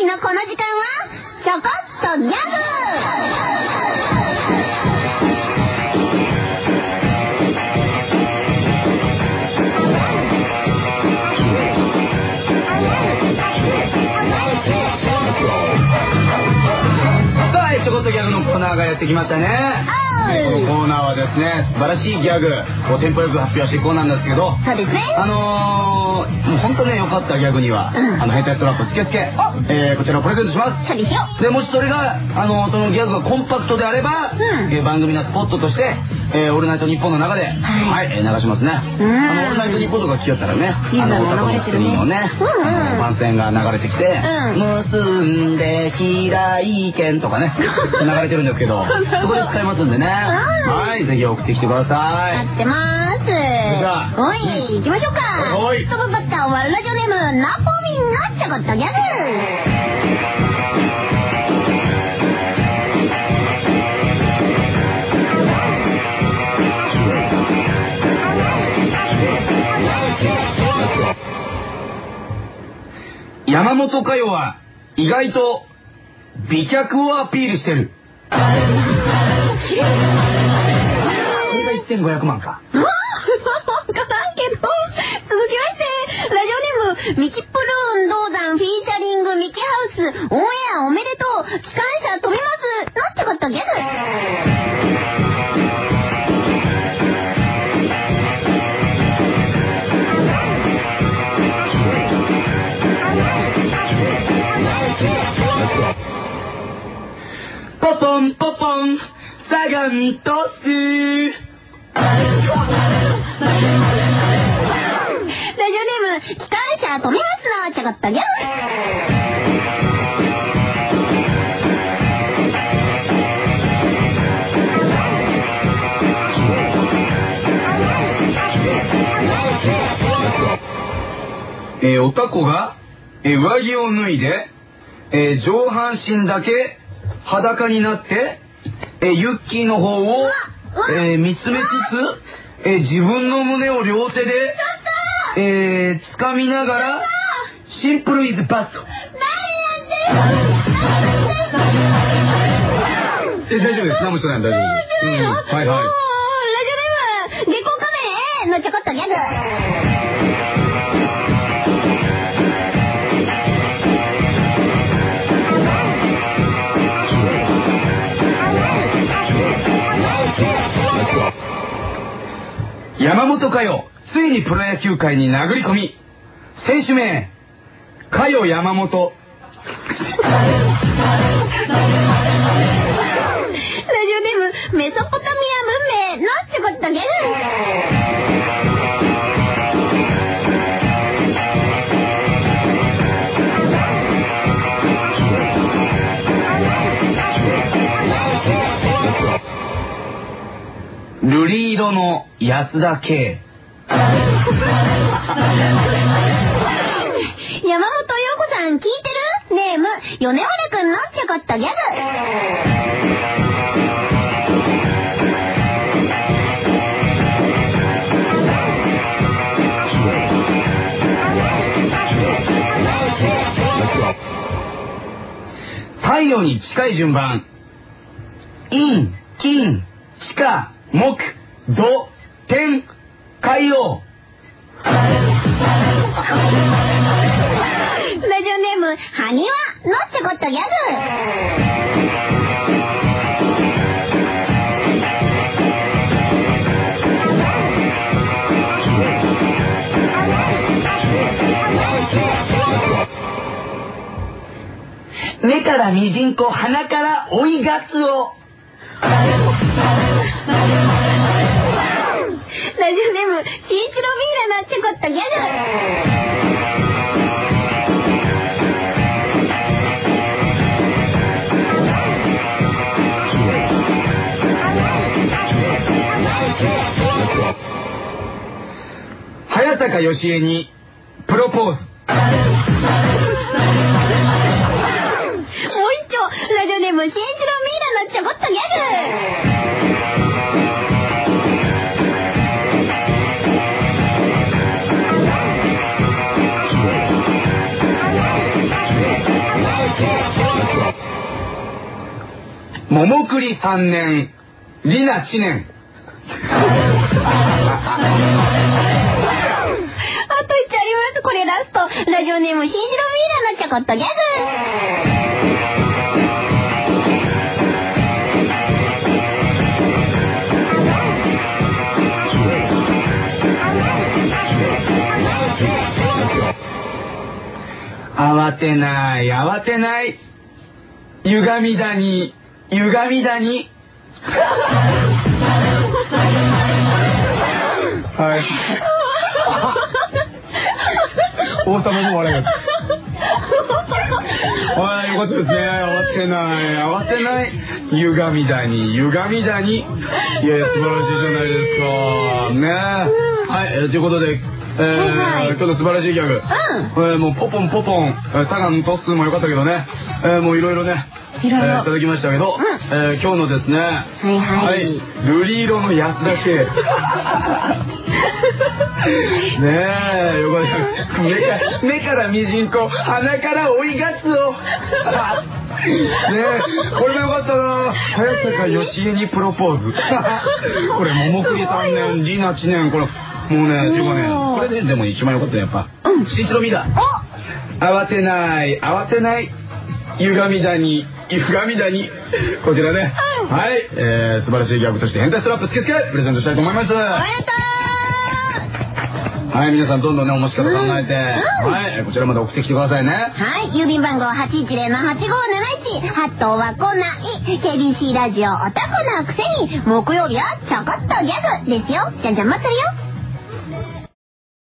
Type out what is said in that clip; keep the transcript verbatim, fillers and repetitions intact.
のこの時間はちょこっとギャグ。 ちょこっとギャグのコーナーがやってきましたね。このコーナーはですね、素晴らしいギャグをテンポよく発表していこうなんですけど、 そうですね。 あのー、もう本当ね、良かったギャグには、うん、あの変態ストラップつけつけ、えー、こちらをプレゼントします。 そうですよ。 で、もしそれが、あのー、そのギャグがコンパクトであれば、うん、えー、番組のスポットとして、えー、オールナイトニッポンの中で、はい、はい、えー、流しますね。あの、オールナイトニッポンとか聞きよったらね、あの、オタクのスクリーンをね、番宣が流れてきて、うん、結んで平井堅とかね、流れてるんですけど、そこで使いますんでね。はい、ぜひ送ってきてください。 待ってまーす。じゃあ、おい、行きましょうか。 おい。 トップバッターはラジオネーム、ナポミンのちょこっとギャグ。 山本佳代は意外と美脚をアピールしてる。これがいちぜんごひゃくまんか。 わからんけど。続きましてラジオネームミキプルーン銅山フィーチャリングミキハウスオンエアおめでとう機関車飛びますのちょこっとギャグ。 ポポンポポン相模トス。 ラジオネーム機関車飛びますのちょこっとギャグ。 えー、おたこが、えー、上着を脱いで、えー、上半身だけ裸になって、えー、ユッキーの方を、えー、見つめつつ、えー、自分の胸を両手で、えー、掴みながら、シンプルイズバット。え、大丈夫です。何もしてない。大丈夫です。うん、はいはい。 ラジオネーム、月光仮面のちょこっとギャグ。 山本佳代、ついにプロ野球界に殴り込み。選手名、佳代山本。 ラジオネーム、メソポタミア文明のちょこっとギャグ。 瑠璃色の安田圭。 山本陽子さん聞いてる？ネーム米原くんのちょこっとギャグ。 太陽に近い順番。陰、金、地下、木、土、天、海洋。 ラジオネームハニワのちょこっとギャグ。 目からミジンコ、鼻から追いガツオ。 ラジオネームシンチロビーラのちょこっとギャグ。 早坂よしえにプロポーズ。 ラジオネームシンチロミーラのちょこっとギャグ。 桃栗さんねん、りなちねん。 あと一丁あります。これラスト。ラジオネームしんじろミイラのちょこっとギャグ。 慌てない慌てない、歪みだに歪みだに。はい。王様も笑います。はい、よかったですね。慌てない慌てない、歪みだに歪みだに。いやいや、素晴らしいじゃないですかね。はい、えー、ということで、えー、今日の素晴らしいギャグ、うん、えー、もうポポンポポン、サガントスも良かったけどね、えー、もういろいろね、いろいろ、えー、いただきましたけど、うん、えー、今日のですね、はいはい、はい、瑠璃色の安田家。ねえ、よかった。目か目からミジンコ、鼻から追いガツオ。ねえ、これもよかったな。早坂義恵にプロポーズ。これ桃栗さんねん、りなちねん、これもうね、っていうかね、これででも一番よかったね、やっぱ。うん、しんちろみだ。慌てない慌てない、歪みだに歪みだに。こちらね、はい、えー、素晴らしいギャグとして変態ストラップスケスケプレゼントしたいと思います。おめでとう。はい、皆さんどんどんね、面白い方考えて、うん、はい、こちらまで送ってきてくださいね。 はい、郵便番号はちいちゼロのはちごーなないち、ハットは来ない。 ケービーシー ラジオおたこなくせに木曜日はちょこっとギャグですよ。じゃんじゃん待ってるよ。